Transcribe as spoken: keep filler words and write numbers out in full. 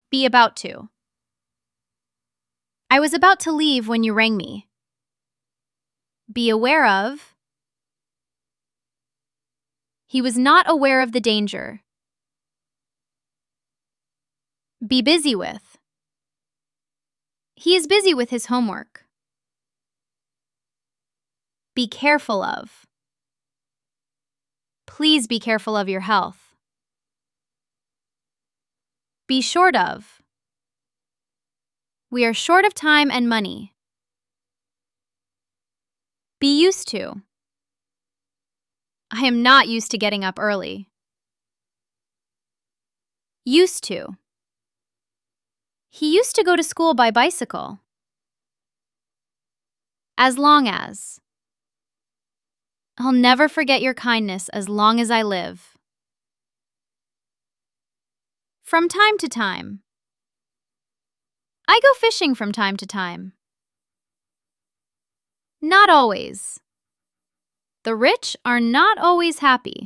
Be about to. I was about to leave when you rang me. Be aware of. He was not aware of the danger. Be busy with. He is busy with his homework. Be careful of. Please be careful of your health. Be short of. We are short of time and money. Be used to. I am not used to getting up early. Used to. He used to go to school by bicycle. As long as. I'll never forget your kindness as long as I live. From time to time. I go fishing from time to time. Not always. The rich are not always happy.